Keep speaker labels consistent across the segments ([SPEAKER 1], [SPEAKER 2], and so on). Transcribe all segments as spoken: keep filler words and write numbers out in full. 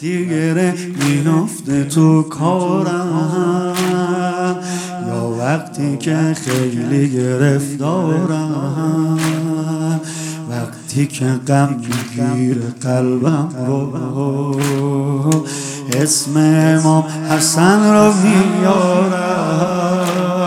[SPEAKER 1] وقتی گره میفته تو کارم، یا وقتی که خیلی گرفتارم، وقتی که غم میگیره قلبم رو، اسم امام حسن رو میارم.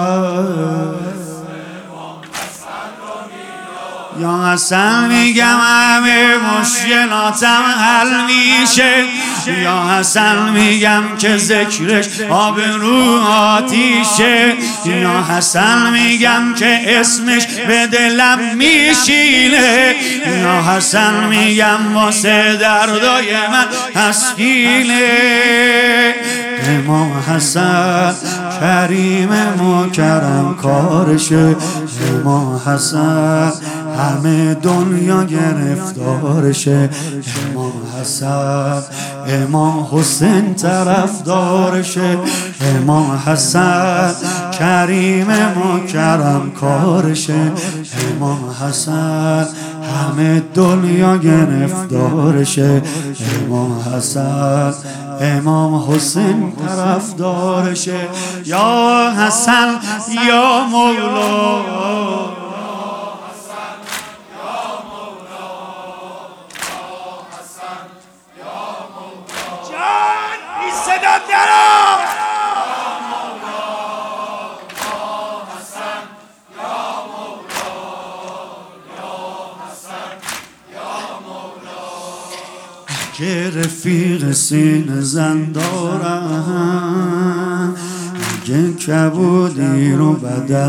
[SPEAKER 1] یا حسن میگم همه مشکلاتم حل میشه، یا حسن میگم که ذکرش آب رو آتیشه، یا حسن میگم که اسمش به دلم میشینه، یا حسن میگم واسه دردای من تسکینه. امام حسن کریم مکرم کارشه، امام حسن همه دنیا گرفتارشه، امام حسن امام حسین طرفدارشه، امام حسن کریم مکرم کارشه، امام حسن همه دنیا گرفتارشه، امام حسن امام حسین طرفدارشه. یا حسن یا مولا، که رفیق سینه زن دارم، اگه کبودی رو بدن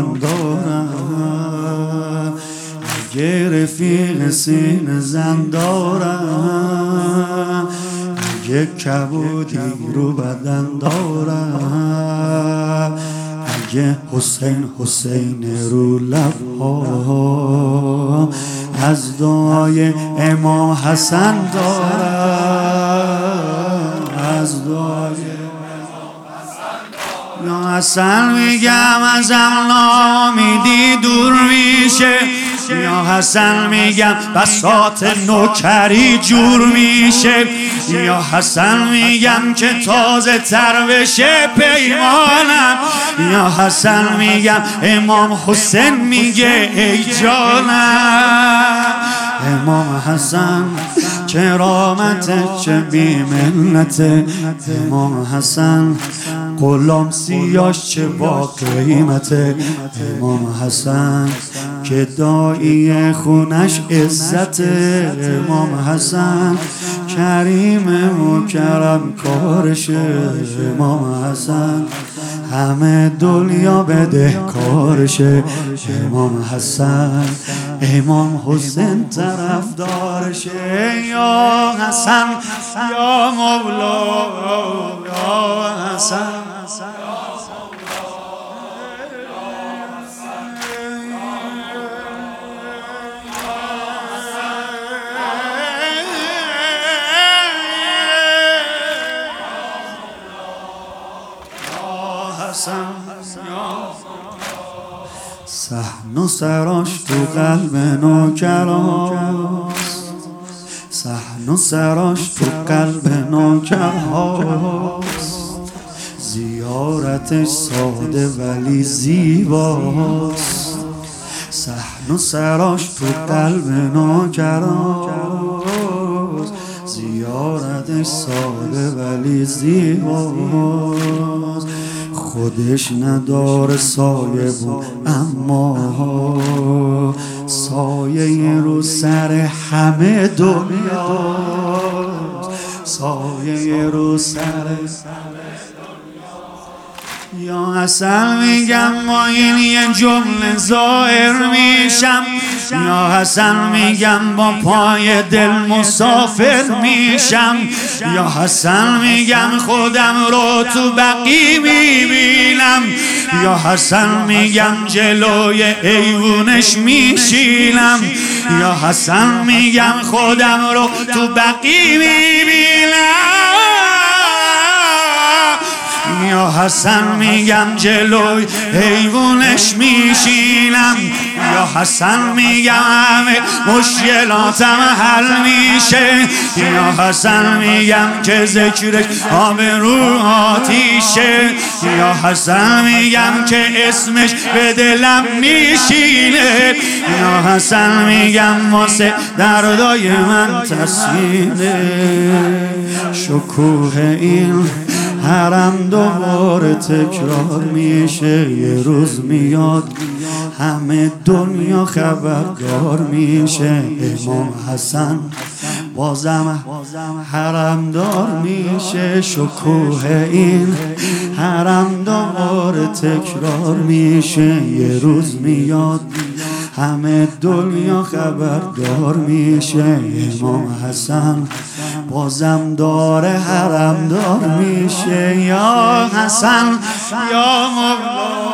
[SPEAKER 1] دارم، اگه رفیق سینه زن دارم، اگه کبودی رو بدن دارم، اگه حسین حسین رو لبها از دعای امام حسن دارم، از دعای امام حسن دارم. یا حسن میگم ازم نامیدی دور میشه، یا حسن میگم بساط نوکری جور میشه، یا حسن میگم که تازه تر بشه پیمانم، یا حسن میگم امام حسین میگه ای جانم. امام حسن کرامته چه بی‌منته، امام حسن غلام سیاش چه با قیمته، امام حسن که دایی خونش عزته، امام حسن کریم مکرم کارشه، امام حسن همه دنیا بده کارشه، امام حسن امام حسین طرفدارشه. یا حسن یا مولا، یا حسن صحن و سراش تو قلب نوکراست، صحن و سراش تو قلب نوکرهاست، زیارتش ساده ولی زیباست، صحن و سراش تو قلب نوکراست، زیارتش ساده ولی زیباست، خودش نداره سایه بود اما سایه رو سر همه دنیاست، سایه رو سر یا حسن میگم با این یه جمله ظاهر میشم، یا حسن میگم با پای دل مسافر میشم، یا حسن میگم خودم رو تو بقی میبینم، یا حسن میگم جلوی ایوونش میشینم، یا حسن میگم خودم رو تو بقی میبینم، یا حسن میگم جلوی ایوونش میشینم، یا حسن میگم همه مشکلاتم حل میشه، یا حسن میگم که ذکرش آب رو آتیشه، یا حسن میگم که اسمش به دلم میشینه، یا حسن میگم واسه دردای من تسکینه. شکوه این حرم دوباره تکرار میشه، یه روز میاد همه دنیا خبردار میشه. امام حسن بازم حرم دار میشه، شکوه این حرم دوباره تکرار میشه، یه روز میاد همه دنیا خبردار میشه. امام حسن بازم داره حرم دار میشه. یا حسن یا مولا